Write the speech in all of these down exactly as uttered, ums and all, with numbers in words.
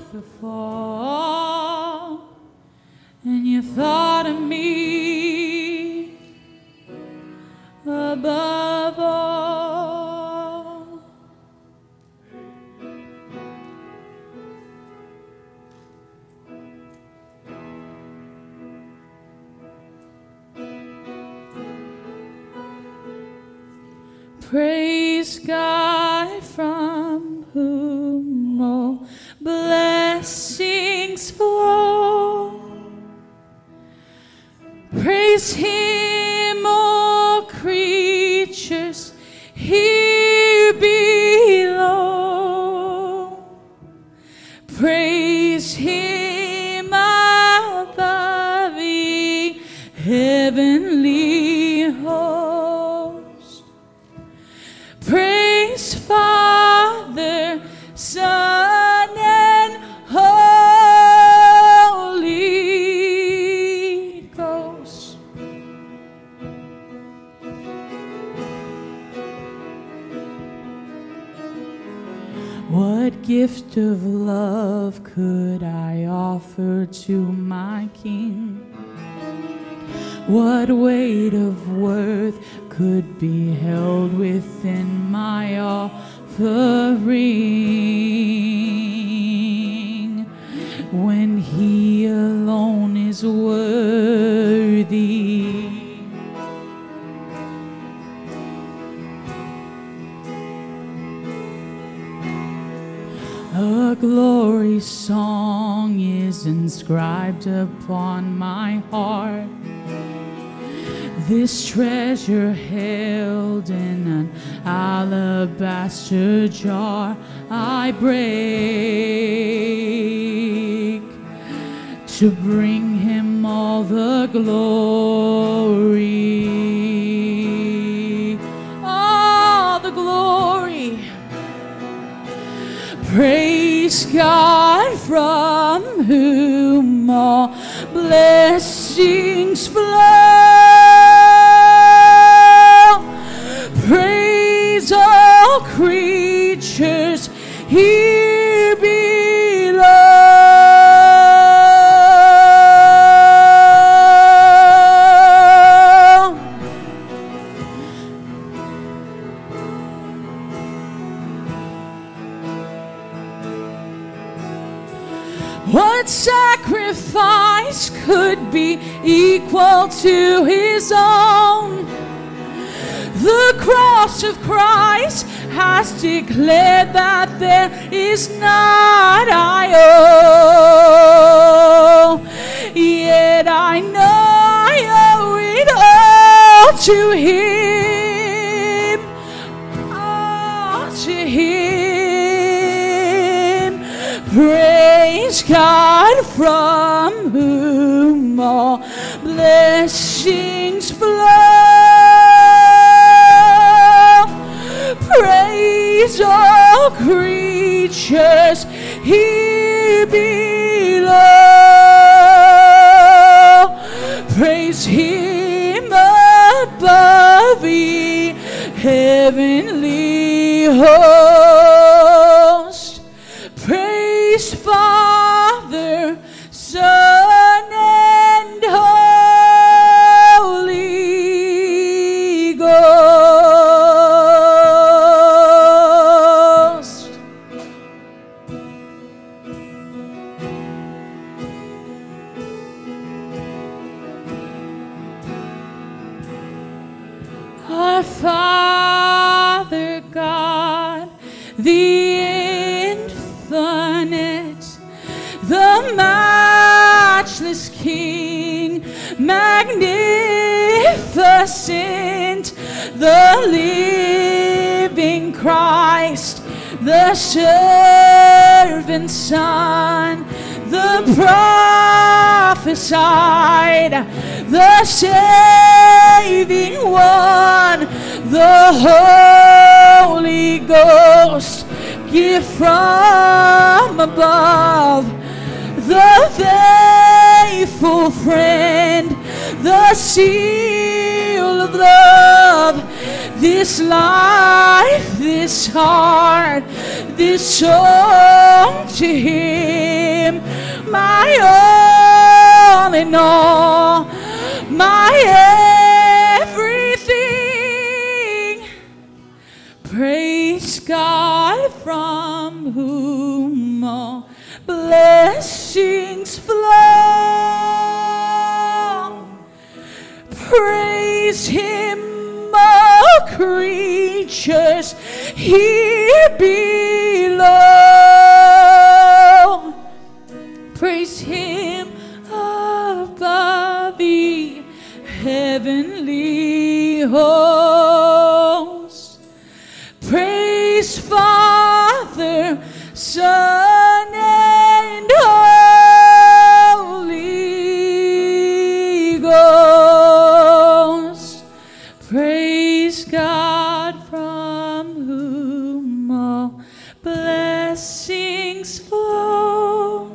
the fall, and you thought of me above all. Praise God from whom all blessings flow. Praise Him, all creatures here below. Praise Him above the heavenly host. Praise Father, Son, and Holy Ghost. What gift of love could I offer to my King? What weight of worth could be held within my offering when He alone is worthy? A glory song is inscribed upon my heart. This treasure held in an alabaster jar I break to bring Him all the glory, all the glory. Praise God from whom all blessings flow. Praise all creatures here below. What sacrifice could be equal to His own? The cross of Christ has declared that there is not I owe. Yet I know I owe it all to Him, all to Him. Praise God from whom all blessings flow. Praise all creatures here below. Praise Him above the heavenly host. Praise Father, Son, and Holy Ghost. Our Father God, the infinite, the matchless King, magnificent, the living Christ, the servant Son, the prophesied, the saving One, the Holy Ghost, gift from above, the faithful friend, the seal of love, this life, this heart, this song to Him, my all in all, my everything. Praise God, from whom all blessings flow. Praise Him, all creatures here below. Praise Him above the heavenly hosts. Praise Father, Son, and Holy Ghost. Praise God, from whom all blessings flow.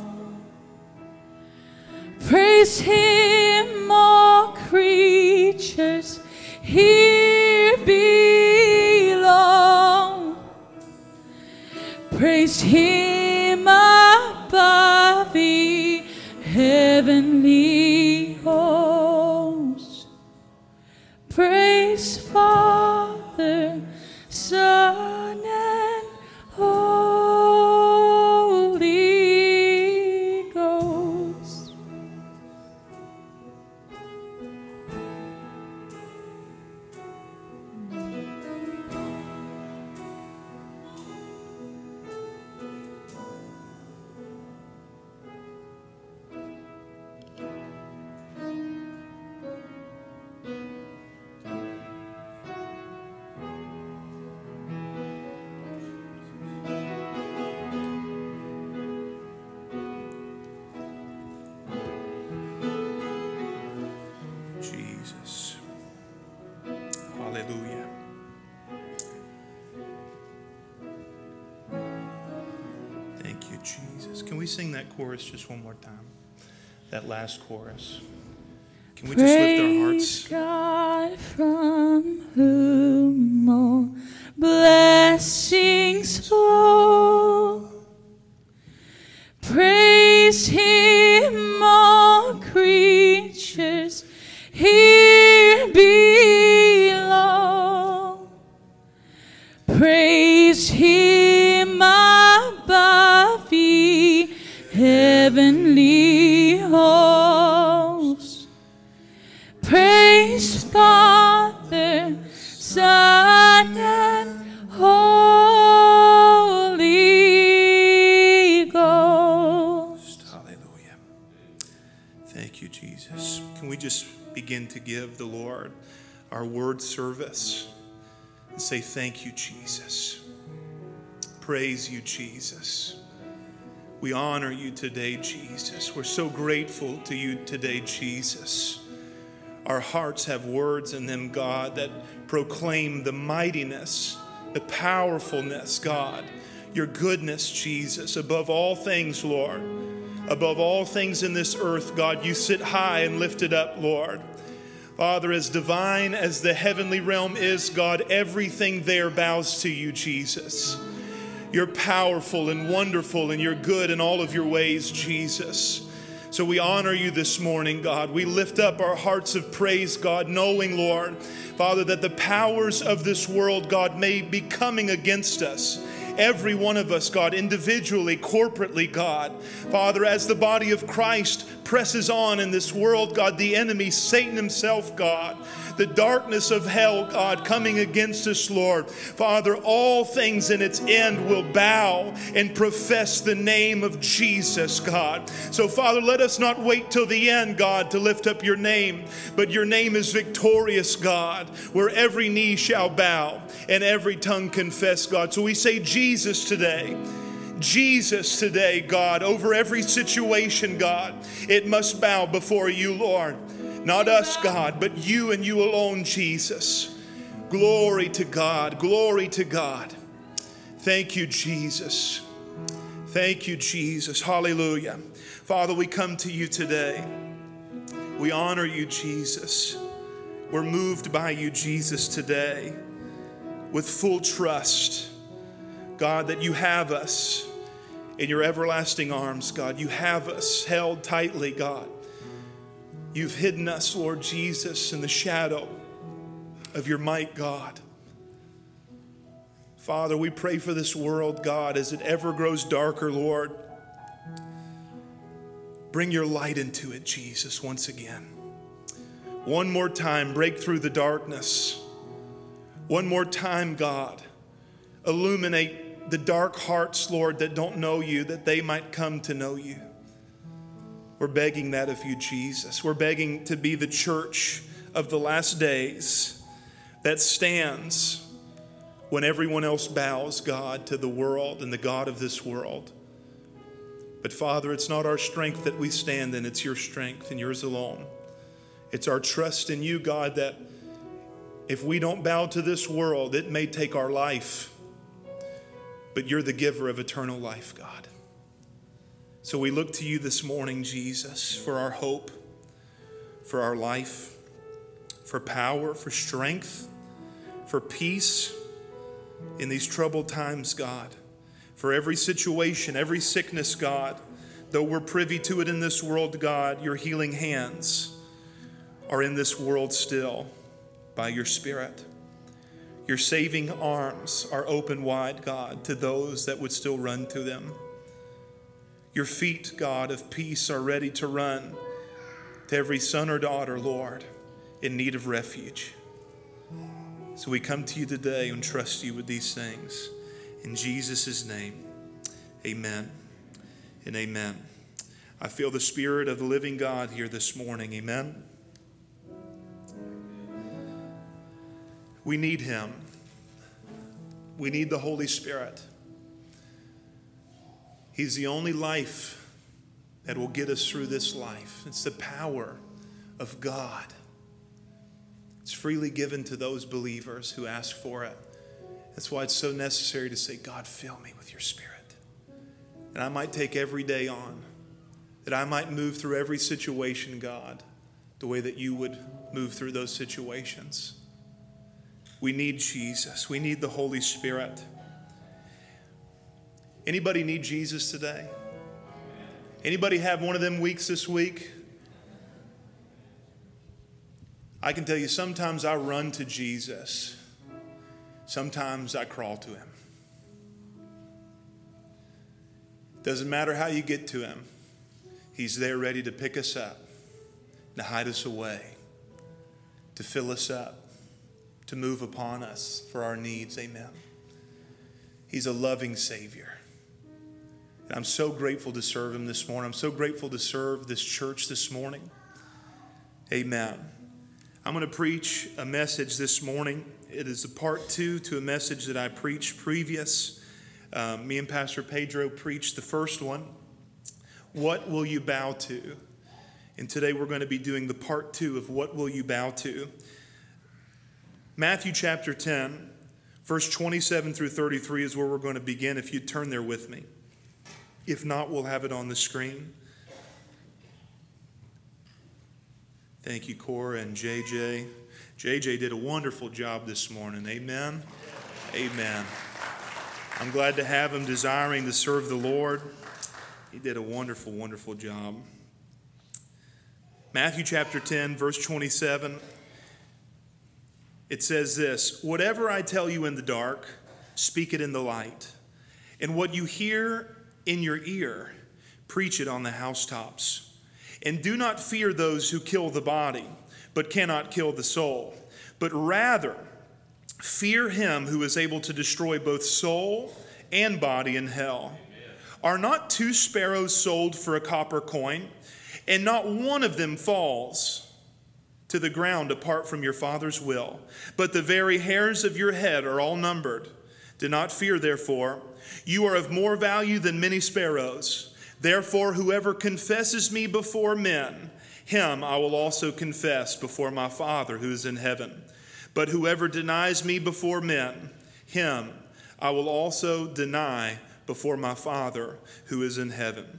Praise Him, all creatures here below. Praise Him above the heavenly hosts. Praise Father, Son, and Holy Ghost. Jesus. Hallelujah. Thank you, Jesus. Can we sing that chorus just one more time? That last chorus. Can we just lift our hearts? Praise God, from whom all blessings flow. Praise Him, all creatures here below. Praise Him above the heavenly hosts. Praise Father, Son, and Holy Ghost. Hallelujah. Thank you, Jesus. Can we just begin to give the Lord our word service and say, thank you, Jesus. Praise you, Jesus. We honor you today, Jesus. We're so grateful to you today, Jesus. Our hearts have words in them, God, that proclaim the mightiness, the powerfulness, God, your goodness, Jesus. Above all things, Lord, above all things in this earth, God, you sit high and lifted up, Lord. Father, as divine as the heavenly realm is, God, everything there bows to you, Jesus. You're powerful and wonderful, and you're good in all of your ways, Jesus. So we honor you this morning, God. We lift up our hearts of praise, God, knowing, Lord, Father, that the powers of this world, God, may be coming against us. Every one of us, God, individually, corporately, God. Father, as the body of Christ presses on in this world, God, the enemy, Satan himself, God, the darkness of hell, God, coming against us, Lord. Father, all things in its end will bow and profess the name of Jesus, God. So, Father, let us not wait till the end, God, to lift up your name, but your name is victorious, God, where every knee shall bow and every tongue confess, God. So we say Jesus today. Jesus today, God, over every situation, God, it must bow before you, Lord. Not us, God, but you and you alone, Jesus. Glory to God. Glory to God. Thank you, Jesus. Thank you, Jesus. Hallelujah. Father, we come to you today. We honor you, Jesus. We're moved by you, Jesus, today with full trust, God, that you have us in your everlasting arms, God. You have us held tightly, God. You've hidden us, Lord Jesus, in the shadow of your might, God. Father, we pray for this world, God, as it ever grows darker, Lord. Bring your light into it, Jesus, once again. One more time, break through the darkness. One more time, God, illuminate the dark hearts, Lord, that don't know you, that they might come to know you. We're begging that of you, Jesus. We're begging to be the church of the last days that stands when everyone else bows, God, to the world and the God of this world. But Father, it's not our strength that we stand in, it's your strength and yours alone. It's our trust in you, God, that if we don't bow to this world, it may take our life, but you're the giver of eternal life, God. So we look to you this morning, Jesus, for our hope, for our life, for power, for strength, for peace in these troubled times, God. For every situation, every sickness, God, though we're privy to it in this world, God, your healing hands are in this world still by your Spirit. Your saving arms are open wide, God, to those that would still run to them. Your feet, God, of peace are ready to run to every son or daughter, Lord, in need of refuge. So we come to you today and trust you with these things. In Jesus' name, amen and amen. I feel the Spirit of the living God here this morning. Amen. We need him. We need the Holy Spirit. He's the only life that will get us through this life. It's the power of God. It's freely given to those believers who ask for it. That's why it's so necessary to say, God, fill me with your Spirit. And I might take every day on, that I might move through every situation, God, the way that you would move through those situations. We need Jesus. We need the Holy Spirit. Anybody need Jesus today? Anybody have one of them weeks this week? I can tell you, sometimes I run to Jesus. Sometimes I crawl to him. Doesn't matter how you get to him. He's there ready to pick us up, to hide us away, to fill us up, to move upon us for our needs. Amen. He's a loving Savior. And I'm so grateful to serve him this morning. I'm so grateful to serve this church this morning. Amen. I'm going to preach a message this morning. It is a part two to a message that I preached previous. Um, me and Pastor Pedro preached the first one. What will you bow to? And today we're going to be doing the part two of what will you bow to. Matthew chapter ten, verse twenty-seven through thirty-three is where we're going to begin, if you'd turn there with me. If not, we'll have it on the screen. Thank you, Cora and J J. J J did a wonderful job this morning. Amen. Amen. I'm glad to have him desiring to serve the Lord. He did a wonderful, wonderful job. Matthew chapter ten, verse twenty-seven. It says this: whatever I tell you in the dark, speak it in the light. And what you hear in your ear, preach it on the housetops. And do not fear those who kill the body, but cannot kill the soul. But rather, fear him who is able to destroy both soul and body in hell. Amen. Are not two sparrows sold for a copper coin, and not one of them falls to the ground apart from your Father's will? But the very hairs of your head are all numbered. Do not fear, therefore. You are of more value than many sparrows. Therefore, whoever confesses me before men, him I will also confess before my Father who is in heaven. But whoever denies me before men, him I will also deny before my Father who is in heaven.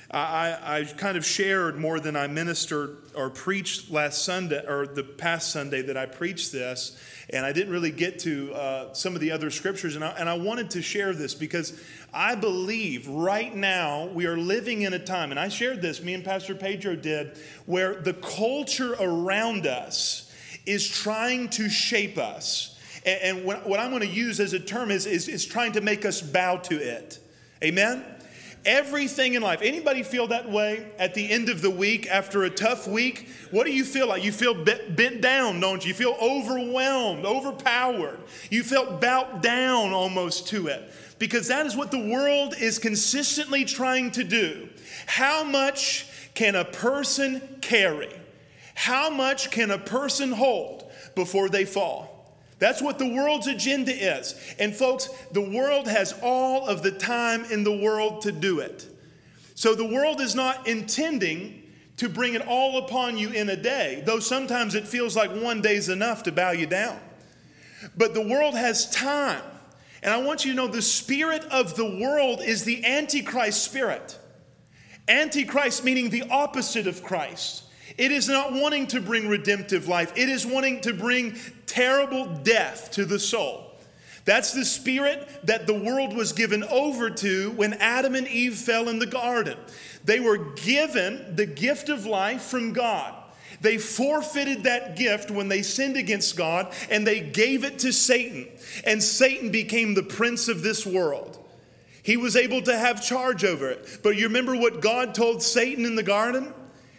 I, I kind of shared more than I ministered or preached last Sunday, or the past Sunday that I preached this, and I didn't really get to uh, some of the other scriptures, and I, and I wanted to share this because I believe right now we are living in a time, and I shared this, me and Pastor Pedro did, where the culture around us is trying to shape us. And, and what, what I'm going to use as a term is, is, is trying to make us bow to it. Amen? Everything in life. Anybody feel that way at the end of the week after a tough week? What do you feel like? You feel bent down, don't you? You feel overwhelmed, overpowered. You felt bowed down almost to it. Because that is what the world is consistently trying to do. How much can a person carry? How much can a person hold before they fall? That's what the world's agenda is. And folks, the world has all of the time in the world to do it. So the world is not intending to bring it all upon you in a day, though sometimes it feels like one day's enough to bow you down. But the world has time. And I want you to know the spirit of the world is the Antichrist spirit. Antichrist meaning the opposite of Christ. It is not wanting to bring redemptive life. It is wanting to bring terrible death to the soul. That's the spirit that the world was given over to when Adam and Eve fell in the garden. They were given the gift of life from God. They forfeited that gift when they sinned against God, and they gave it to Satan. And Satan became the prince of this world. He was able to have charge over it. But you remember what God told Satan in the garden?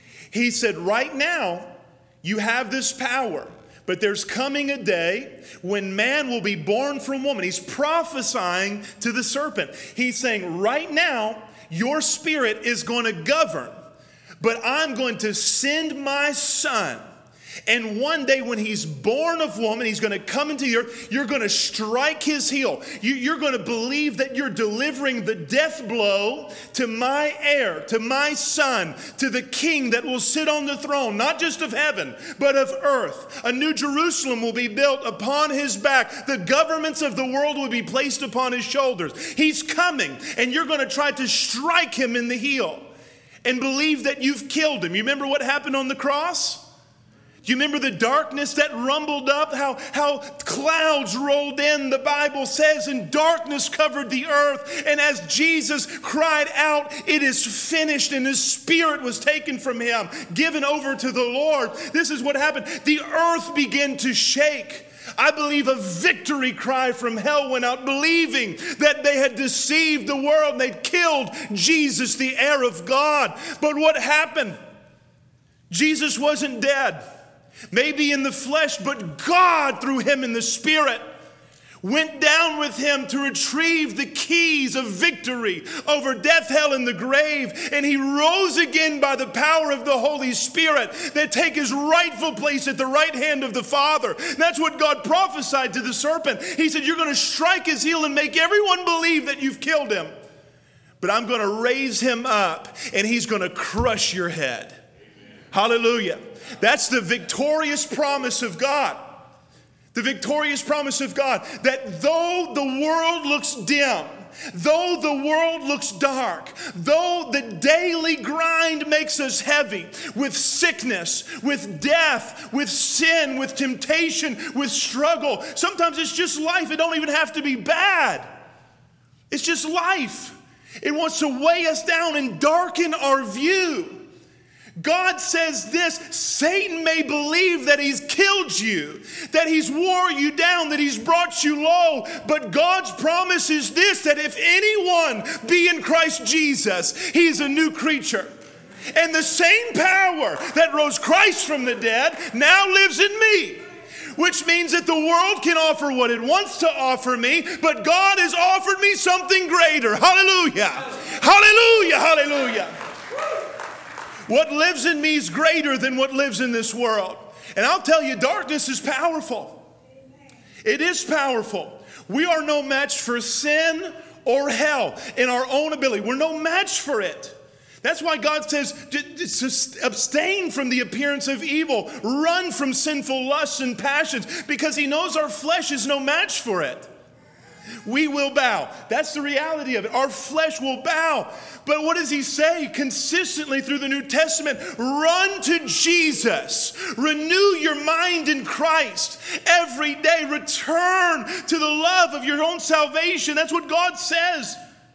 He said, right now, you have this power, but there's coming a day when man will be born from woman. He's prophesying to the serpent. He's saying, right now, your spirit is going to govern, but I'm going to send my son. And one day when he's born of woman, he's going to come into the earth. You're going to strike his heel. You, you're going to believe that you're delivering the death blow to my heir, to my son, to the king that will sit on the throne, not just of heaven, but of earth. A new Jerusalem will be built upon his back. The governments of the world will be placed upon his shoulders. He's coming, and you're going to try to strike him in the heel and believe that you've killed him. You remember what happened on the cross? You remember the darkness that rumbled up, how, how clouds rolled in, the Bible says, and darkness covered the earth. And as Jesus cried out, it is finished, and his spirit was taken from him, given over to the Lord. This is what happened. The earth began to shake. I believe a victory cry from hell went out, believing that they had deceived the world and they'd killed Jesus, the heir of God. But what happened? Jesus wasn't dead. Maybe in the flesh, but God, through him in the spirit, went down with him to retrieve the keys of victory over death, hell, and the grave. And he rose again by the power of the Holy Spirit that take his rightful place at the right hand of the Father. That's what God prophesied to the serpent. He said, you're going to strike his heel and make everyone believe that you've killed him. But I'm going to raise him up, and he's going to crush your head. Hallelujah. That's the victorious promise of God. The victorious promise of God that though the world looks dim, though the world looks dark, though the daily grind makes us heavy with sickness, with death, with sin, with temptation, with struggle. Sometimes it's just life. It don't even have to be bad. It's just life. It wants to weigh us down and darken our view. God says this, Satan may believe that he's killed you, that he's wore you down, that he's brought you low, but God's promise is this, that if anyone be in Christ Jesus, he's a new creature. And the same power that rose Christ from the dead now lives in me, which means that the world can offer what it wants to offer me, but God has offered me something greater. Hallelujah! Hallelujah! Hallelujah! What lives in me is greater than what lives in this world. And I'll tell you, darkness is powerful. It is powerful. We are no match for sin or hell in our own ability. We're no match for it. That's why God says, abstain from the appearance of evil. Run from sinful lusts and passions, because he knows our flesh is no match for it. We will bow. That's the reality of it. Our flesh will bow. But what does he say consistently through the New Testament? Run to Jesus. Renew your mind in Christ every day. Return to the love of your own salvation. That's what God says.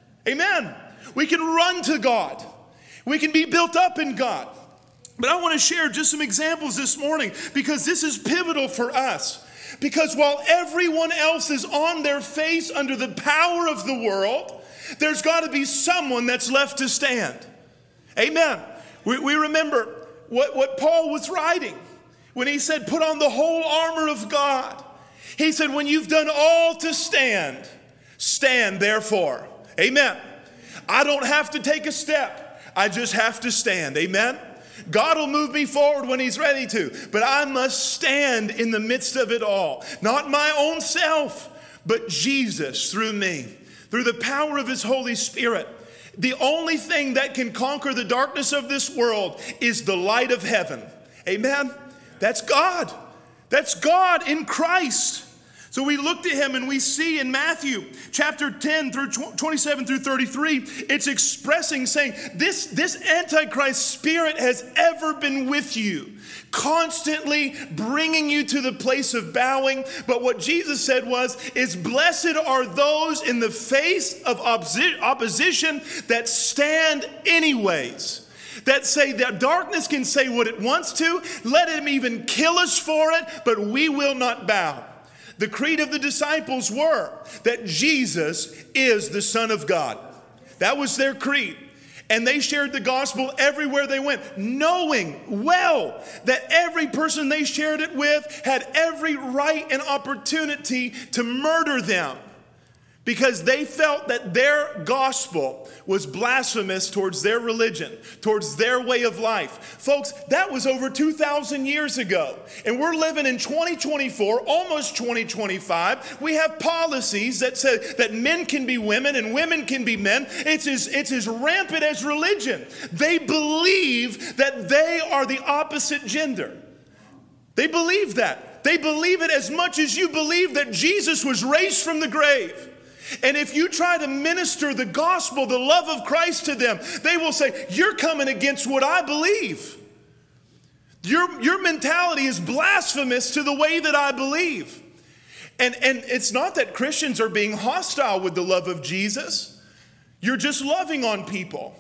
Amen. We can run to God. We can be built up in God. But I want to share just some examples this morning because this is pivotal for us. Because while everyone else is on their face under the power of the world, there's got to be someone that's left to stand. Amen. We, we remember what, what Paul was writing when he said, put on the whole armor of God. He said, when you've done all to stand, stand therefore. Amen. I don't have to take a step. I just have to stand. Amen. God will move me forward when he's ready to, but I must stand in the midst of it all. Not my own self, but Jesus through me, through the power of his Holy Spirit. The only thing that can conquer the darkness of this world is the light of heaven. Amen? That's God. That's God in Christ. So we look to him and we see in Matthew chapter ten through twenty-seven through thirty-three, it's expressing saying this, this Antichrist spirit has ever been with you, constantly bringing you to the place of bowing. But what Jesus said was, is blessed are those in the face of opposi- opposition that stand anyways. That say that darkness can say what it wants to, let him even kill us for it, but we will not bow. The creed of the disciples were that Jesus is the Son of God. That was their creed. And they shared the gospel everywhere they went, knowing well that every person they shared it with had every right and opportunity to murder them, because they felt that their gospel was blasphemous towards their religion, towards their way of life. Folks, that was over two thousand years ago. And we're living in twenty twenty-four, almost twenty twenty-five. We have policies that say that men can be women and women can be men. It's as, it's as rampant as religion. They believe that they are the opposite gender. They believe that. They believe it as much as you believe that Jesus was raised from the grave. And if you try to minister the gospel, the love of Christ to them, they will say, you're coming against what I believe. Your, your mentality is blasphemous to the way that I believe. And, and it's not that Christians are being hostile with the love of Jesus. You're just loving on people.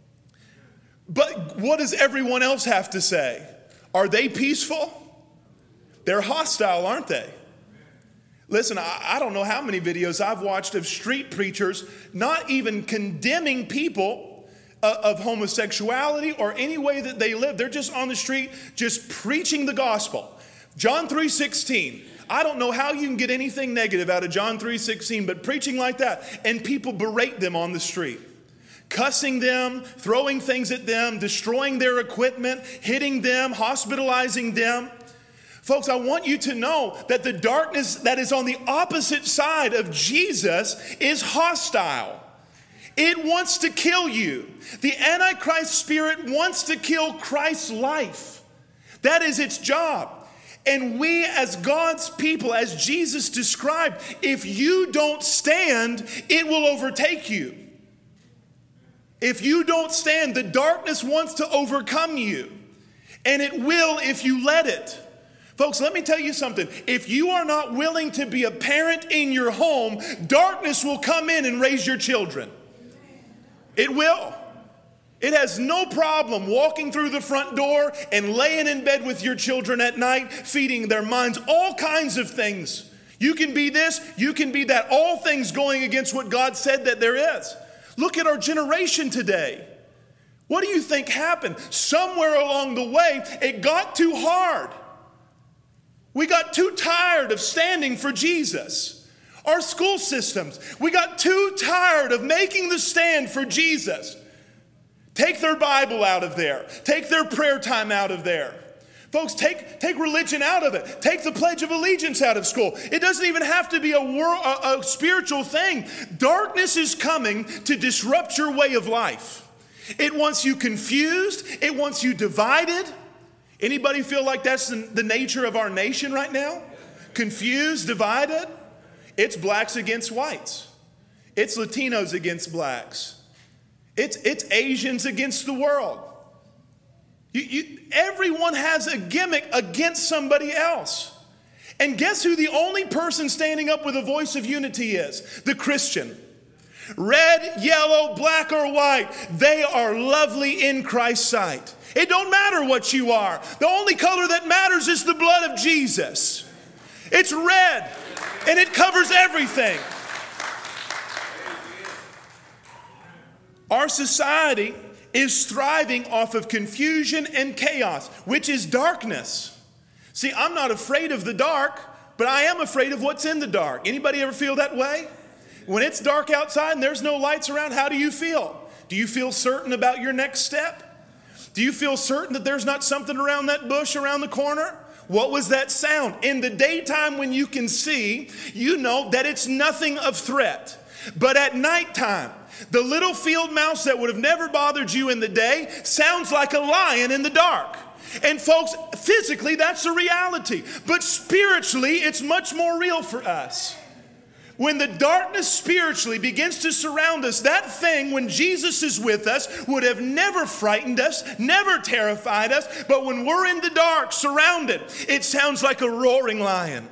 But what does everyone else have to say? Are they peaceful? They're hostile, aren't they? Listen, I, I don't know how many videos I've watched of street preachers not even condemning people uh, of homosexuality or any way that they live. They're just on the street just preaching the gospel. John three sixteen. I don't know how you can get anything negative out of John three sixteen, but preaching like that, and people berate them on the street. Cussing them, throwing things at them, destroying their equipment, hitting them, hospitalizing them. Folks, I want you to know that the darkness that is on the opposite side of Jesus is hostile. It wants to kill you. The Antichrist spirit wants to kill Christ's life. That is its job. And we as God's people, as Jesus described, if you don't stand, it will overtake you. If you don't stand, the darkness wants to overcome you. And it will if you let it. Folks, let me tell you something. If you are not willing to be a parent in your home, darkness will come in and raise your children. It will. It has no problem walking through the front door and laying in bed with your children at night, feeding their minds all kinds of things. You can be this, you can be that, all things going against what God said that there is. Look at our generation today. What do you think happened? Somewhere along the way, it got too hard. We got too tired of standing for Jesus. Our school systems, we got too tired of making the stand for Jesus. Take their Bible out of there. Take their prayer time out of there. Folks, take, take religion out of it. Take the Pledge of Allegiance out of school. It doesn't even have to be a, world, a, a spiritual thing. Darkness is coming to disrupt your way of life. It wants you confused. It wants you divided. Anybody feel like that's the, the nature of our nation right now? Confused, divided? It's blacks against whites. It's Latinos against blacks. It's, it's Asians against the world. You, you, everyone has a gimmick against somebody else. And guess who the only person standing up with a voice of unity is? The Christian. Red, yellow, black, or white, they are lovely in Christ's sight. It don't matter what you are. The only color that matters is the blood of Jesus. It's red, and it covers everything. Our society is thriving off of confusion and chaos, which is darkness. See, I'm not afraid of the dark, but I am afraid of what's in the dark. Anybody ever feel that way? When it's dark outside and there's no lights around, how do you feel? Do you feel certain about your next step? Do you feel certain that there's not something around that bush around the corner? What was that sound? In the daytime when you can see, you know that it's nothing of threat. But at nighttime, the little field mouse that would have never bothered you in the day sounds like a lion in the dark. And folks, physically, that's the reality. But spiritually, it's much more real for us. When the darkness spiritually begins to surround us, that thing, when Jesus is with us, would have never frightened us, never terrified us. But when we're in the dark, surrounded, it sounds like a roaring lion.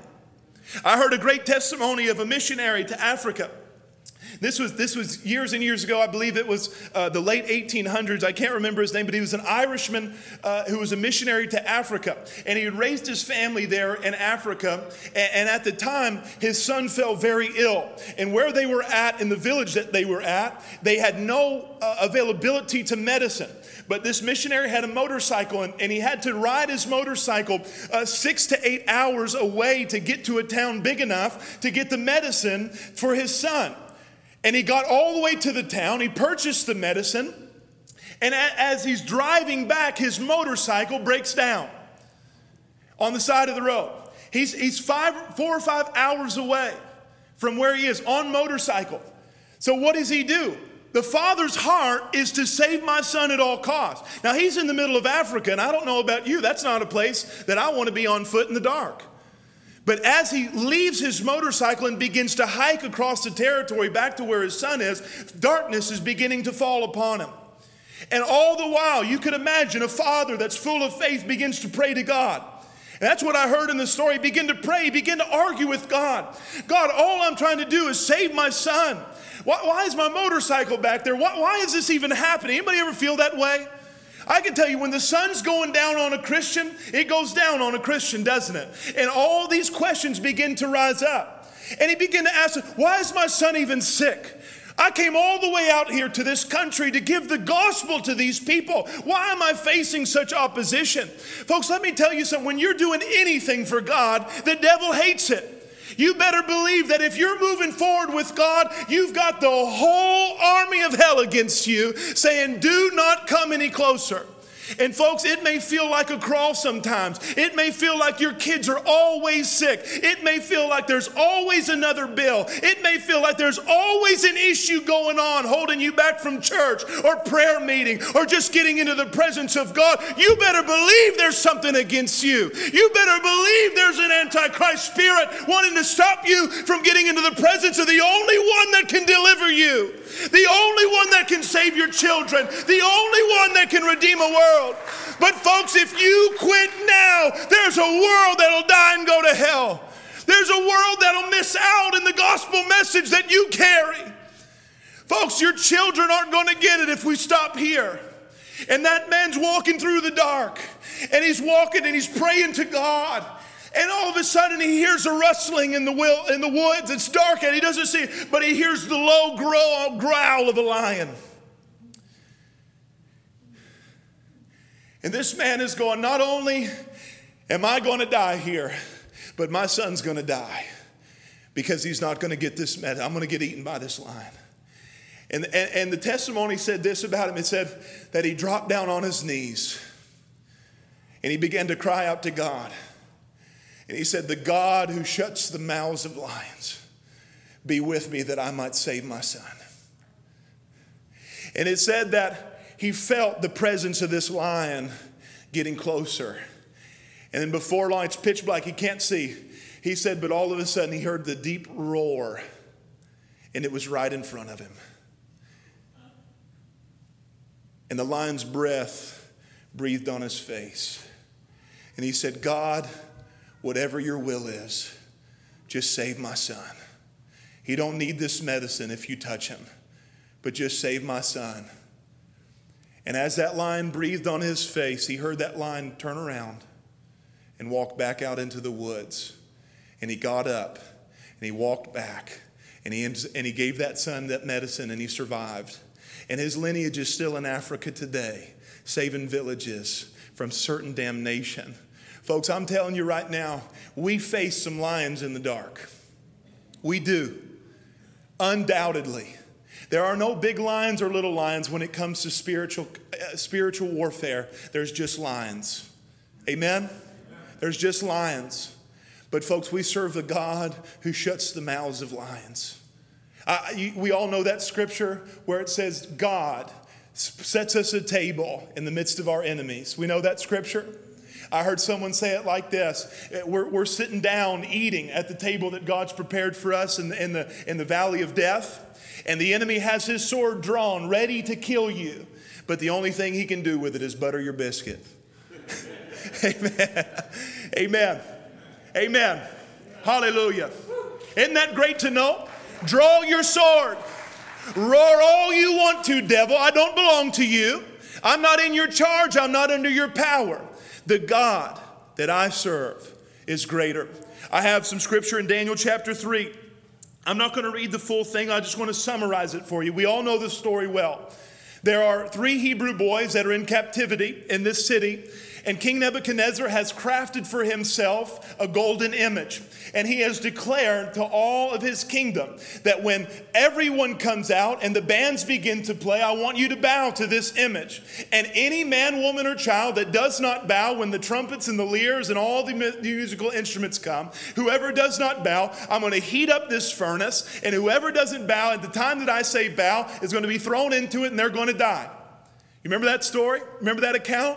I heard a great testimony of a missionary to Africa. This was this was years and years ago. I believe it was uh, the late eighteen hundreds. I can't remember his name, but he was an Irishman uh, who was a missionary to Africa. And he had raised his family there in Africa. And, and at the time, his son fell very ill. And where they were at, in the village that they were at, they had no uh, availability to medicine. But this missionary had a motorcycle, and, and he had to ride his motorcycle uh, six to eight hours away to get to a town big enough to get the medicine for his son. And he got all the way to the town, he purchased the medicine, and as he's driving back, his motorcycle breaks down on the side of the road. He's, he's five, four or five hours away from where he is on motorcycle. So what does he do? The father's heart is to save my son at all costs. Now he's in the middle of Africa, and I don't know about you, that's not a place that I want to be on foot in the dark. But as he leaves his motorcycle and begins to hike across the territory back to where his son is, darkness is beginning to fall upon him. And all the while, you could imagine a father that's full of faith begins to pray to God. And that's what I heard in the story. He began to pray, he began to argue with God. God, all I'm trying to do is save my son. Why, why is my motorcycle back there? Why, why is this even happening? Anybody ever feel that way? I can tell you, when the sun's going down on a Christian, it goes down on a Christian, doesn't it? And all these questions begin to rise up. And he began to ask, why is my son even sick? I came all the way out here to this country to give the gospel to these people. Why am I facing such opposition? Folks, let me tell you something. When you're doing anything for God, the devil hates it. You better believe that if you're moving forward with God, you've got the whole army of hell against you saying, do not come any closer. And folks, it may feel like a crawl sometimes. It may feel like your kids are always sick. It may feel like there's always another bill. It may feel like there's always an issue going on holding you back from church or prayer meeting or just getting into the presence of God. You better believe there's something against you. You better believe there's an antichrist spirit wanting to stop you from getting into the presence of the only one that can deliver you. The only one that can save your children. The only one that can redeem a world. But folks, if you quit now, there's a world that'll die and go to hell. There's a world that'll miss out in the gospel message that you carry. Folks, your children aren't going to get it if we stop here. And that man's walking through the dark. And he's walking and he's praying to God. And all of a sudden he hears a rustling in the will, in the woods. It's dark and he doesn't see it, but he hears the low growl, growl of a lion. And this man is going, not only am I going to die here, but my son's going to die because he's not going to get this med. I'm going to get eaten by this lion. And, and, and the testimony said this about him. It said that he dropped down on his knees and he began to cry out to God. And he said, the God who shuts the mouths of lions, be with me that I might save my son. And it said that he felt the presence of this lion getting closer. And then before long, it's pitch black, he can't see. He said, but all of a sudden he heard the deep roar, and it was right in front of him. And the lion's breath breathed on his face. And he said, God, whatever your will is, just save my son. He don't need this medicine if you touch him, but just save my son. And as that lion breathed on his face, he heard that lion turn around and walk back out into the woods. And he got up and he walked back and he, and he gave that son that medicine, and he survived. And his lineage is still in Africa today, saving villages from certain damnation. Folks, I'm telling you right now, we face some lions in the dark. We do. Undoubtedly. There are no big lions or little lions when it comes to spiritual, uh, spiritual warfare. There's just lions. Amen? Amen? There's just lions. But folks, we serve the God who shuts the mouths of lions. Uh, you, we all know that scripture where it says God sets us a table in the midst of our enemies. We know that scripture. I heard someone say it like this. We're, we're sitting down eating at the table that God's prepared for us in the, in the, in the valley of death. And the enemy has his sword drawn, ready to kill you. But the only thing he can do with it is butter your biscuit. Amen. Amen. Amen. Hallelujah. Isn't that great to know? Draw your sword. Roar all you want to, devil. I don't belong to you. I'm not in your charge. I'm not under your power. The God that I serve is greater. I have some scripture in Daniel chapter three. I'm not going to read the full thing. I just want to summarize it for you. We all know this story well. There are three Hebrew boys that are in captivity in this city. And King Nebuchadnezzar has crafted for himself a golden image. And he has declared to all of his kingdom that when everyone comes out and the bands begin to play, I want you to bow to this image. And any man, woman, or child that does not bow when the trumpets and the lyres and all the musical instruments come, whoever does not bow, I'm going to heat up this furnace. And whoever doesn't bow at the time that I say bow is going to be thrown into it, and they're going to die. You remember that story? Remember that account?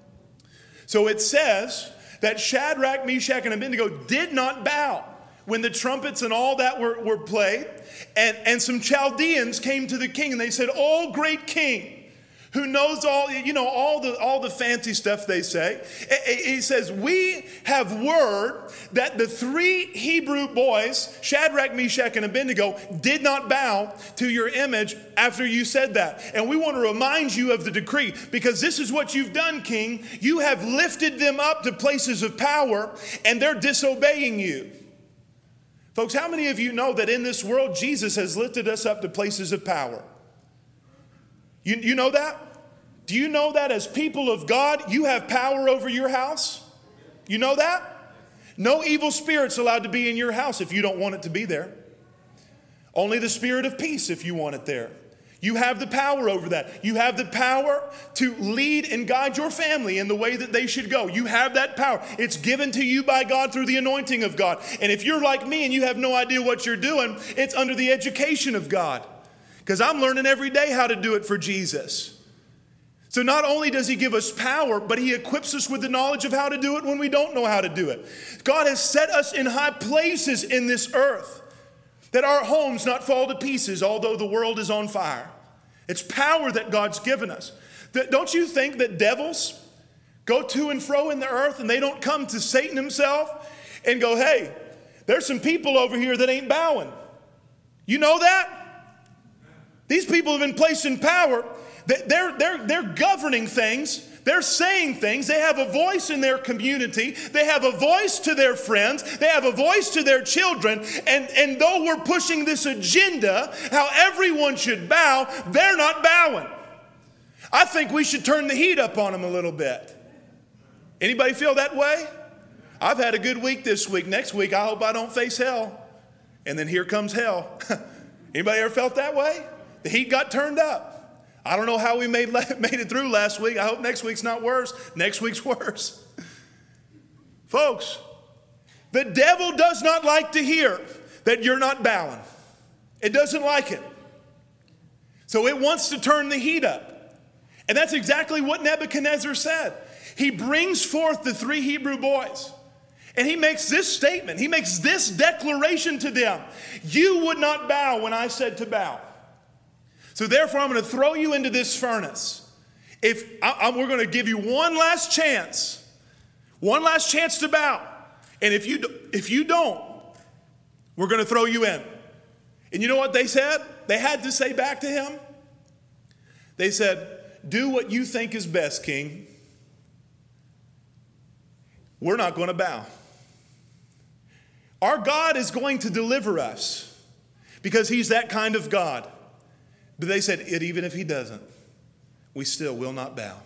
So it says that Shadrach, Meshach, and Abednego did not bow when the trumpets and all that were, were played. And, and some Chaldeans came to the king and they said, "Oh, great king, who knows all, you know, all the, all the fancy stuff they say." He says, "We have word that the three Hebrew boys, Shadrach, Meshach, and Abednego, did not bow to your image after you said that. And we want to remind you of the decree, because this is what you've done, king. You have lifted them up to places of power, and they're disobeying you." Folks, how many of you know that in this world, Jesus has lifted us up to places of power? You, you know that? Do you know that as people of God, you have power over your house? You know that? No evil spirit's allowed to be in your house if you don't want it to be there. Only the spirit of peace if you want it there. You have the power over that. You have the power to lead and guide your family in the way that they should go. You have that power. It's given to you by God through the anointing of God. And if you're like me and you have no idea what you're doing, it's under the education of God. Because I'm learning every day how to do it for Jesus. So not only does he give us power, but he equips us with the knowledge of how to do it when we don't know how to do it. God has set us in high places in this earth, that our homes not fall to pieces, although the world is on fire. It's power that God's given us. Don't you think that devils go to and fro in the earth and they don't come to Satan himself and go, "Hey, there's some people over here that ain't bowing"? You know that? These people have been placed in power. They're, they're, they're governing things. They're saying things. They have a voice in their community. They have a voice to their friends. They have a voice to their children. And, and though we're pushing this agenda, how everyone should bow, they're not bowing. I think we should turn the heat up on them a little bit. Anybody feel that way? I've had a good week this week. Next week, I hope I don't face hell. And then here comes hell. Anybody ever felt that way? The heat got turned up. I don't know how we made, made it through last week. I hope next week's not worse. Next week's worse. Folks, the devil does not like to hear that you're not bowing. It doesn't like it. So it wants to turn the heat up. And that's exactly what Nebuchadnezzar said. He brings forth the three Hebrew boys. And he makes this statement. He makes this declaration to them. You would not bow when I said to bow. So therefore, I'm going to throw you into this furnace. If I, I, we're going to give you one last chance, one last chance to bow. And if you, if you don't, we're going to throw you in. And you know what they said? They had to say back to him. They said, do what you think is best, King. We're not going to bow. Our God is going to deliver us because he's that kind of God. But they said, even if he doesn't, we still will not bow.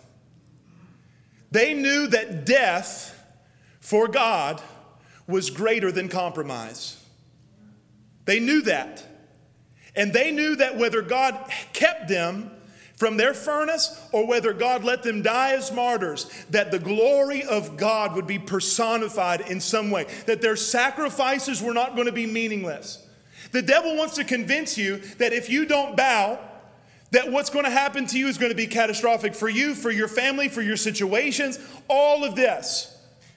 They knew that death for God was greater than compromise. They knew that. And they knew that whether God kept them from their furnace or whether God let them die as martyrs, that the glory of God would be personified in some way, that their sacrifices were not going to be meaningless. The devil wants to convince you that if you don't bow, that what's going to happen to you is going to be catastrophic for you, for your family, for your situations, all of this.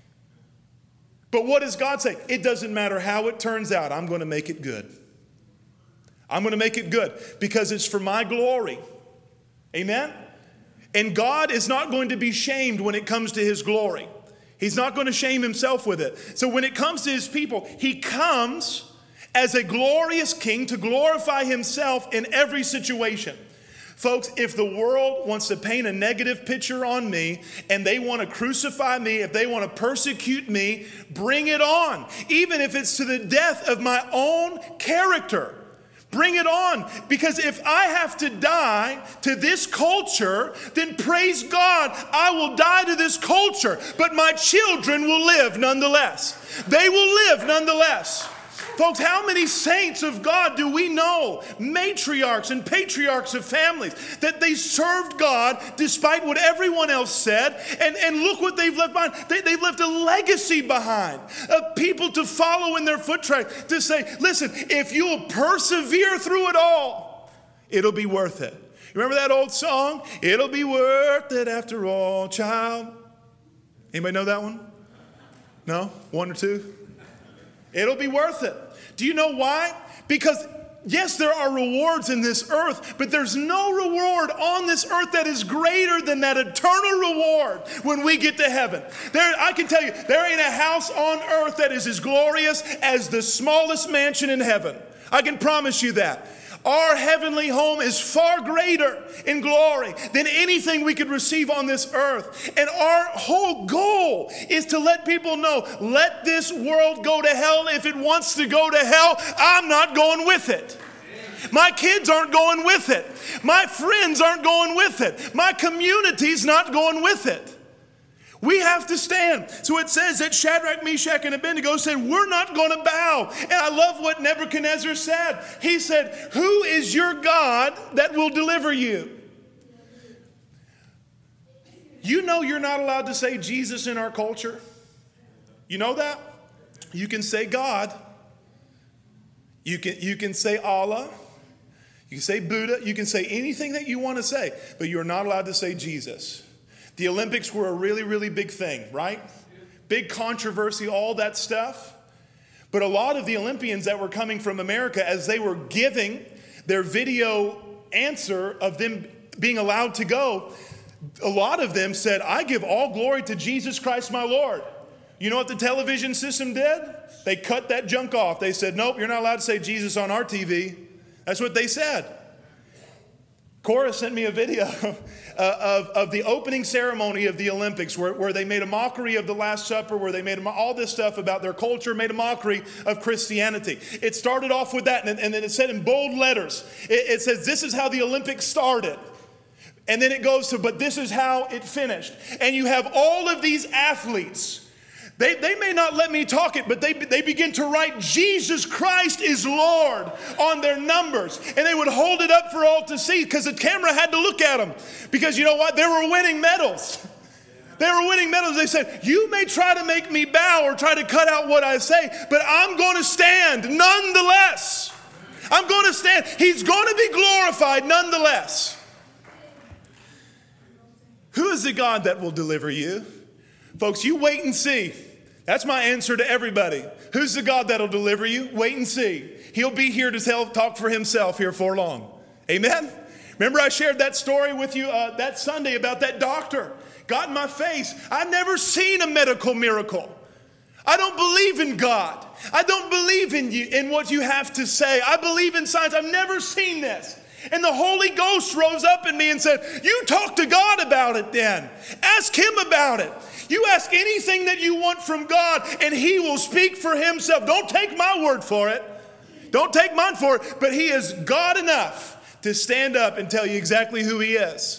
But what does God say? It doesn't matter how it turns out. I'm going to make it good. I'm going to make it good because it's for my glory. Amen? And God is not going to be shamed when it comes to his glory. He's not going to shame himself with it. So when it comes to his people, he comes as a glorious king to glorify himself in every situation. Folks, if the world wants to paint a negative picture on me and they want to crucify me, if they want to persecute me, bring it on. Even if it's to the death of my own character. Bring it on, because if I have to die to this culture, then praise God, I will die to this culture, but my children will live nonetheless. They will live nonetheless. Folks, how many saints of God do we know, matriarchs and patriarchs of families, that they served God despite what everyone else said, and, and look what they've left behind. They, they've left a legacy behind of people to follow in their footsteps, to say, listen, if you'll persevere through it all, it'll be worth it. Remember that old song? It'll be worth it after all, child. Anybody know that one? No? One or two? It'll be worth it. Do you know why? Because yes, there are rewards in this earth, but there's no reward on this earth that is greater than that eternal reward when we get to heaven. There, I can tell you, there ain't a house on earth that is as glorious as the smallest mansion in heaven. I can promise you that. Our heavenly home is far greater in glory than anything we could receive on this earth. And our whole goal is to let people know, let this world go to hell. If it wants to go to hell, I'm not going with it. My kids aren't going with it. My friends aren't going with it. My community's not going with it. We have to stand. So it says that Shadrach, Meshach, and Abednego said, we're not going to bow. And I love what Nebuchadnezzar said. He said, who is your God that will deliver you? You know you're not allowed to say Jesus in our culture. You know that? You can say God. You can, you can say Allah. You can say Buddha. You can say anything that you want to say. But you're not allowed to say Jesus. The Olympics were a really, really big thing, right? Big controversy, all that stuff. But a lot of the Olympians that were coming from America, as they were giving their video answer of them being allowed to go, a lot of them said, I give all glory to Jesus Christ, my Lord. You know what the television system did? They cut that junk off. They said, nope, you're not allowed to say Jesus on our T V. That's what they said. Cora sent me a video uh, of, of the opening ceremony of the Olympics where, where they made a mockery of the Last Supper, where they made a, all this stuff about their culture, made a mockery of Christianity. It started off with that, and, and then it said in bold letters, it, it says, this is how the Olympics started. And then it goes to, but this is how it finished. And you have all of these athletes. They, they may not let me talk it, but they, they begin to write Jesus Christ is Lord on their numbers. And they would hold it up for all to see because the camera had to look at them. Because you know what? They were winning medals. They were winning medals. They said, you may try to make me bow or try to cut out what I say, but I'm going to stand nonetheless. I'm going to stand. He's going to be glorified nonetheless. Who is the God that will deliver you? Folks, you wait and see. That's my answer to everybody. Who's the God that'll deliver you? Wait and see. He'll be here to tell, talk for himself here for long. Amen? Remember I shared that story with you uh, that Sunday about that doctor. Got in my face. I've never seen a medical miracle. I don't believe in God. I don't believe in you, in what you have to say. I believe in science. I've never seen this. And the Holy Ghost rose up in me and said, you talk to God about it then. Ask him about it. You ask anything that you want from God and he will speak for himself. Don't take my word for it. Don't take mine for it. But he is God enough to stand up and tell you exactly who he is.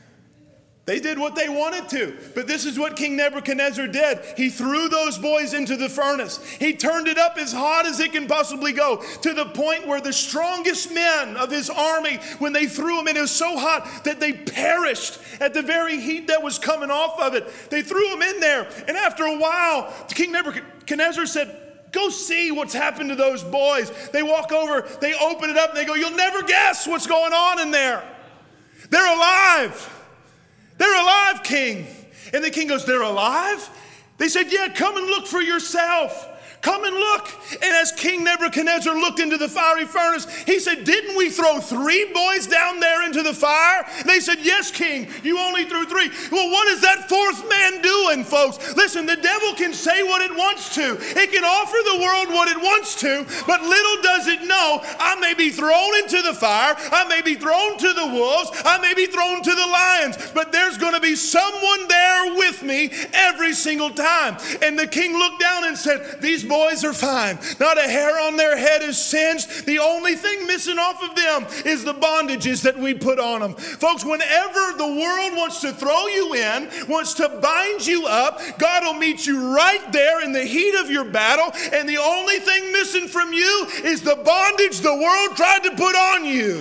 They did what they wanted to. But this is what King Nebuchadnezzar did. He threw those boys into the furnace. He turned it up as hot as it can possibly go, to the point where the strongest men of his army, when they threw them in, it was so hot that they perished at the very heat that was coming off of it. They threw them in there. And after a while, King Nebuchadnezzar said, go see what's happened to those boys. They walk over, they open it up, and they go, you'll never guess what's going on in there. They're alive. They're alive, king. And the king goes, they're alive? They said, yeah, come and look for yourself. Come and look. And as King Nebuchadnezzar looked into the fiery furnace, he said, didn't we throw three boys down there into the fire? They said, yes, king, you only threw three. Well, what is that fourth man doing, folks? Listen, the devil can say what it wants to. It can offer the world what it wants to, but little does it know, I may be thrown into the fire. I may be thrown to the wolves. I may be thrown to the lions, but there's going to be someone there with me every single time. And the king looked down and said, these boys are fine. Not a hair on their head is singed. The only thing missing off of them is the bondages that we put on them. Folks, whenever the world wants to throw you in, wants to bind you up, God will meet you right there in the heat of your battle, and the only thing missing from you is the bondage the world tried to put on you.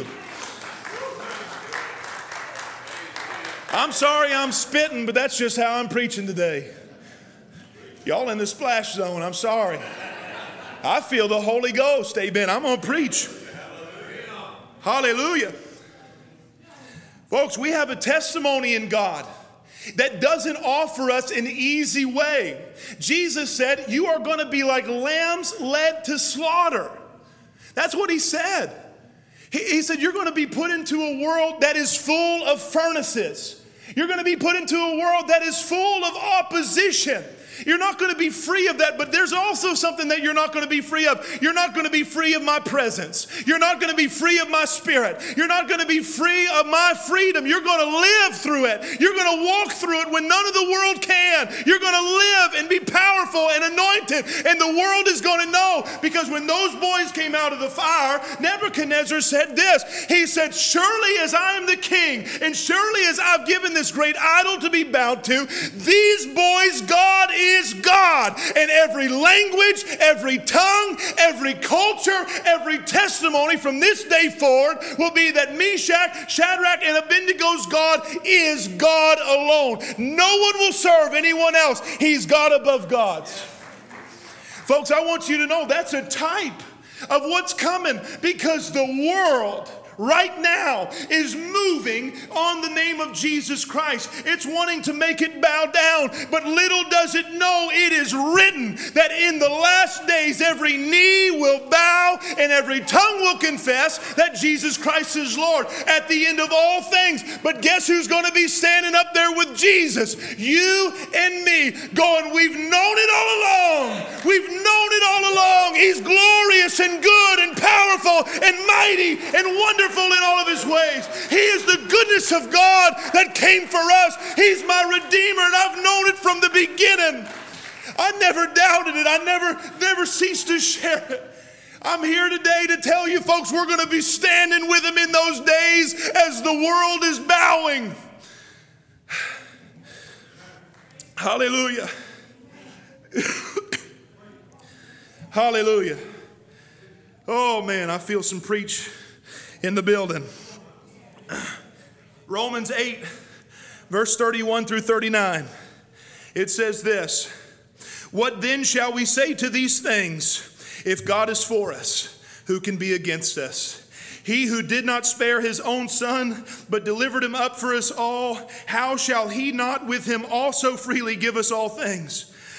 I'm sorry I'm spitting, but that's just how I'm preaching today. Y'all in the splash zone, I'm sorry. I feel the Holy Ghost, amen. I'm going to preach. Hallelujah. Folks, we have a testimony in God that doesn't offer us an easy way. Jesus said, you are going to be like lambs led to slaughter. That's what he said. He, he said, you're going to be put into a world that is full of furnaces. You're going to be put into a world that is full of opposition. You're not going to be free of that, but there's also something that you're not going to be free of. You're not going to be free of my presence. You're not going to be free of my spirit. You're not going to be free of my freedom. You're going to live through it. You're going to walk through it when none of the world can. You're going to live and be powerful and anointed, and the world is going to know, because when those boys came out of the fire, Nebuchadnezzar said this. He said, surely as I am the king, and surely as I've given this great idol to be bowed to, these boys, God is is God, and every language, every tongue, every culture, every testimony from this day forward will be that Meshach, Shadrach, and Abednego's God is God alone. No one will serve anyone else. He's God above gods. Folks, I want you to know that's a type of what's coming, because the world right now is moving on the name of Jesus Christ. It's wanting to make it bow down, but little does it know, it is written that in the last days every knee will bow and every tongue will confess that Jesus Christ is Lord at the end of all things. But guess who's going to be standing up there with Jesus? You and me, going, we've known it all along. We've known it all along. He's glorious and good and powerful and mighty and wonderful in all of his ways. He is the goodness of God that came for us. He's my Redeemer, and I've known it from the beginning. I never doubted it. I never, never ceased to share it. I'm here today to tell you, folks, we're going to be standing with him in those days as the world is bowing. Hallelujah. Hallelujah. Oh, man, I feel some preach in the building. Romans eight, verse thirty-one through thirty-nine. It says this: what then shall we say to these things? If God is for us, who can be against us? He who did not spare his own son, but delivered him up for us all, how shall he not with him also freely give us all things?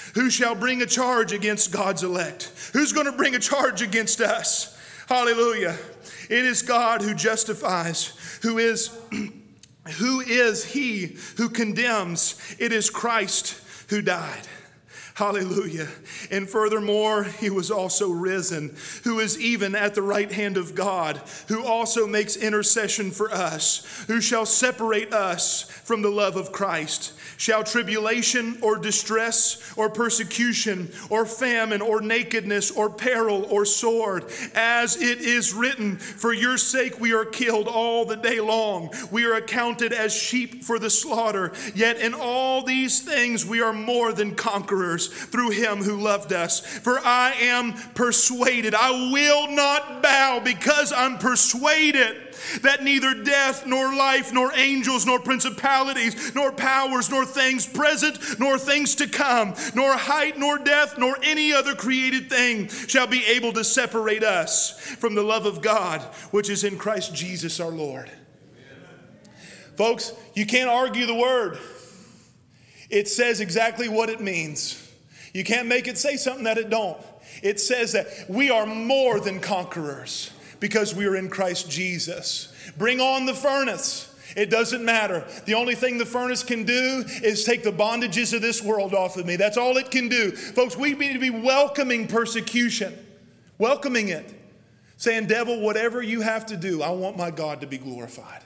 Who shall bring a charge against God's elect? Who's going to bring a charge against us? Hallelujah. It is God who justifies. Who is, who is he who condemns? It is Christ who died. Hallelujah. And furthermore, he was also risen, who is even at the right hand of God, who also makes intercession for us. Who shall separate us from the love of Christ? Shall tribulation or distress or persecution or famine or nakedness or peril or sword? As it is written, for your sake we are killed all the day long. We are accounted as sheep for the slaughter. Yet in all these things we are more than conquerors through him who loved us. For I am persuaded, I will not bow, because I'm persuaded that neither death, nor life, nor angels, nor principalities, nor powers, nor things present, nor things to come, nor height, nor depth, nor any other created thing shall be able to separate us from the love of God, which is in Christ Jesus our Lord. Amen. Folks, you can't argue the word. It says exactly what it means. You can't make it say something that it don't. It says that we are more than conquerors because we are in Christ Jesus. Bring on the furnace. It doesn't matter. The only thing the furnace can do is take the bondages of this world off of me. That's all it can do. Folks, we need to be welcoming persecution. Welcoming it. Saying, devil, whatever you have to do, I want my God to be glorified.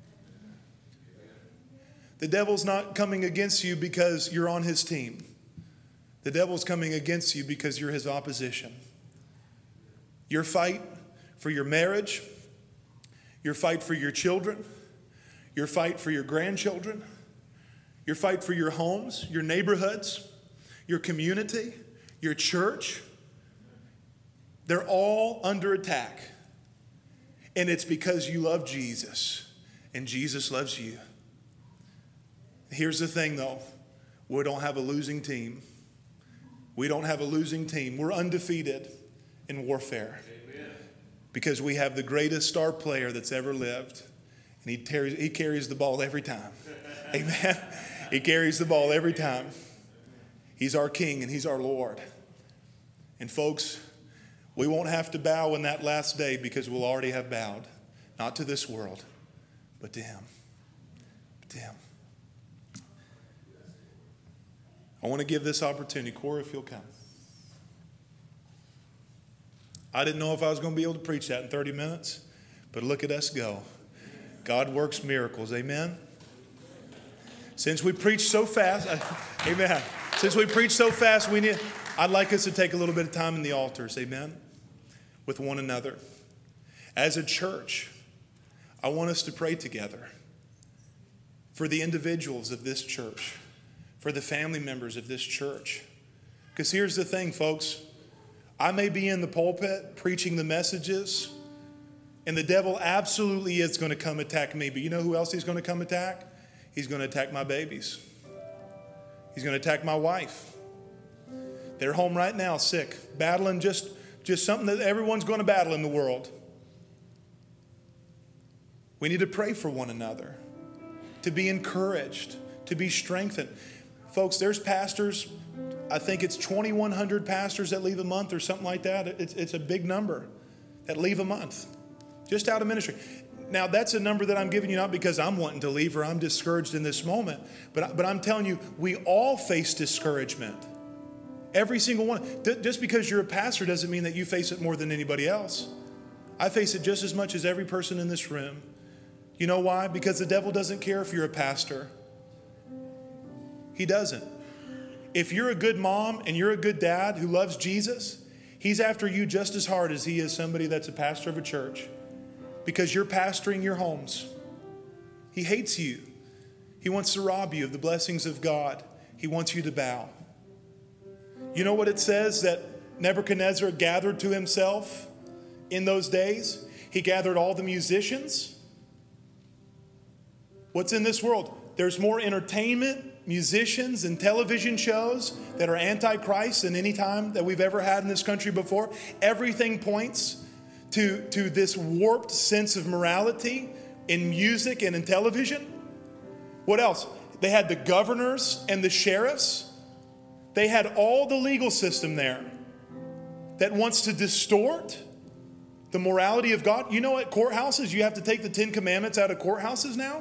The devil's not coming against you because you're on his team. The devil's coming against you because you're his opposition. Your fight for your marriage, your fight for your children, your fight for your grandchildren, your fight for your homes, your neighborhoods, your community, your church, they're all under attack. And it's because you love Jesus and Jesus loves you. Here's the thing though, we don't have a losing team. We don't have a losing team. We're undefeated in warfare. Amen. Because we have the greatest star player that's ever lived. And he, carries, he carries the ball every time. Amen. He carries the ball every time. He's our King and he's our Lord. And folks, we won't have to bow in that last day because we'll already have bowed. Not to this world, but to him. But to him. I want to give this opportunity. Corey, if you'll come. I didn't know if I was going to be able to preach that in thirty minutes, but look at us go. God works miracles. Amen? Since we preach so fast, uh, amen. Since we preach so fast, we need, I'd like us to take a little bit of time in the altars. Amen? With one another. As a church, I want us to pray together for the individuals of this church. For the family members of this church. Because here's the thing, folks. I may be in the pulpit preaching the messages, and the devil absolutely is going to come attack me. But you know who else he's going to come attack? He's going to attack my babies. He's going to attack my wife. They're home right now, sick, battling just, just something that everyone's going to battle in the world. We need to pray for one another, to be encouraged, to be strengthened. Folks, there's pastors, I think it's twenty-one hundred pastors that leave a month or something like that. It's, it's a big number that leave a month just out of ministry. Now, that's a number that I'm giving you not because I'm wanting to leave or I'm discouraged in this moment, but, but I'm telling you, we all face discouragement. Every single one. Just because you're a pastor doesn't mean that you face it more than anybody else. I face it just as much as every person in this room. You know why? Because the devil doesn't care if you're a pastor. He doesn't. If you're a good mom and you're a good dad who loves Jesus, he's after you just as hard as he is somebody that's a pastor of a church. Because you're pastoring your homes. He hates you. He wants to rob you of the blessings of God. He wants you to bow. You know what it says that Nebuchadnezzar gathered to himself in those days? He gathered all the musicians. What's in this world? There's more entertainment, musicians, and television shows that are anti-Christ than any time that we've ever had in this country before. Everything points to, to this warped sense of morality in music and in television. What else? They had the governors and the sheriffs They had all the legal system there that wants to distort the morality of God. You know, at courthouses, you have to take the Ten Commandments out of courthouses now.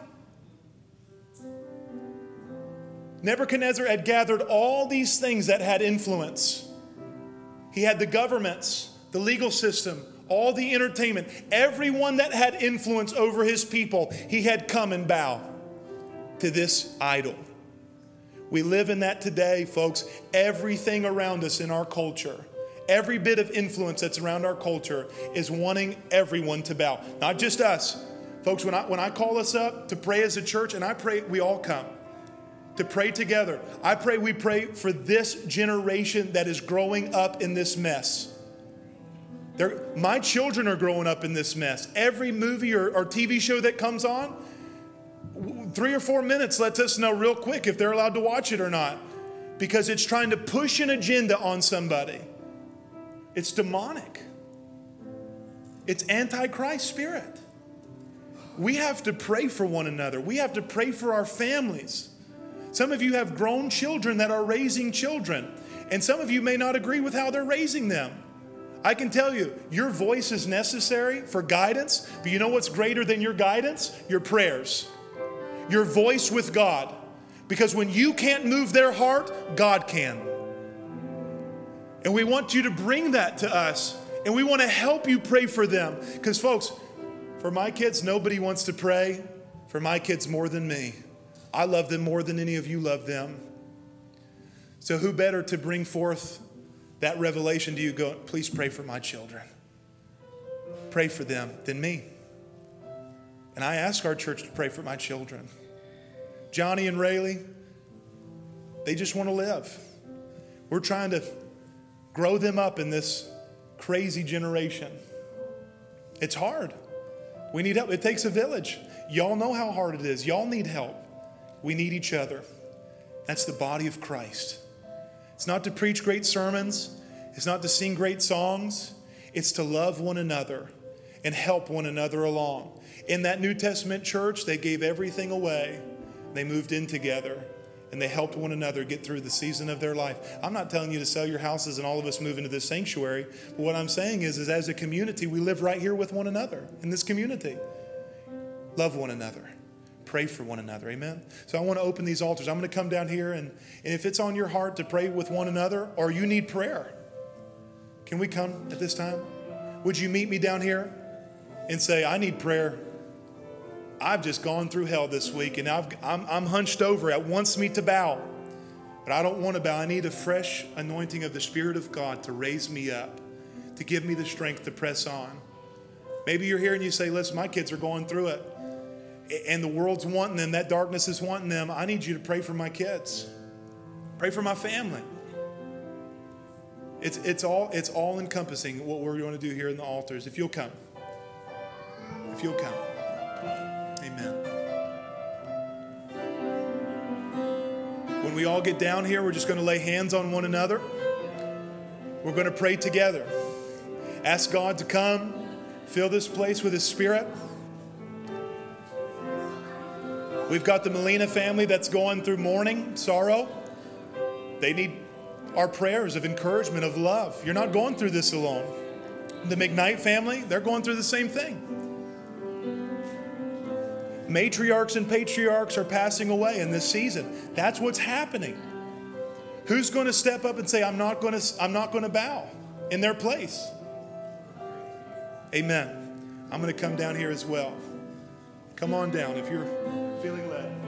Nebuchadnezzar had gathered all these things that had influence. He had the governments, the legal system, all the entertainment, everyone that had influence over his people, he had come and bow to this idol. We live in that today, folks. Everything around us in our culture, every bit of influence that's around our culture is wanting everyone to bow. Not just us. Folks, when I, when I call us up to pray as a church, and I pray we all come to pray together, I pray we pray for this generation that is growing up in this mess. They're, my children are growing up in this mess. Every movie or, or T V show that comes on, three or four minutes lets us know real quick if they're allowed to watch it or not. Because it's trying to push an agenda on somebody. It's demonic. It's antichrist spirit. We have to pray for one another. We have to pray for our families. Some of you have grown children that are raising children. And some of you may not agree with how they're raising them. I can tell you, your voice is necessary for guidance, but you know what's greater than your guidance? Your prayers. Your voice with God. Because when you can't move their heart, God can. And we want you to bring that to us. And we want to help you pray for them. Because folks, for my kids, nobody wants to pray for my kids more than me. I love them more than any of you love them. So who better to bring forth that revelation to you? Go, please pray for my children. Pray for them than me. And I ask our church to pray for my children. Johnny and Rayleigh, they just want to live. We're trying to grow them up in this crazy generation. It's hard. We need help. It takes a village. Y'all know how hard it is. Y'all need help. We need each other. That's the body of Christ. It's not to preach great sermons. It's not to sing great songs. It's to love one another and help one another along. In that New Testament church, they gave everything away. They moved in together and they helped one another get through the season of their life. I'm not telling you to sell your houses and all of us move into this sanctuary. But what I'm saying is, is as a community, we live right here with one another in this community. Love one another. Pray for one another. Amen. So I want to open these altars. I'm going to come down here, and, and if it's on your heart to pray with one another or you need prayer, can we come at this time? Would you meet me down here and say, I need prayer. I've just gone through hell this week, and I've, I'm, I'm hunched over. It wants me to bow, but I don't want to bow. I need a fresh anointing of the Spirit of God to raise me up, to give me the strength to press on. Maybe you're here and you say, listen, my kids are going through it. And the world's wanting them. That darkness is wanting them. I need you to pray for my kids. Pray for my family. It's, it's all, it's all encompassing what we're going to do here in the altars. If you'll come. If you'll come. Amen. When we all get down here, we're just going to lay hands on one another. We're going to pray together. Ask God to come, fill this place with His Spirit. We've got the Molina family that's going through mourning, sorrow. They need our prayers of encouragement, of love. You're not going through this alone. The McKnight family, they're going through the same thing. Matriarchs and patriarchs are passing away in this season. That's what's happening. Who's going to step up and say, I'm not going to, I'm not going to bow in their place? Amen. I'm going to come down here as well. Come on down if you're feeling led.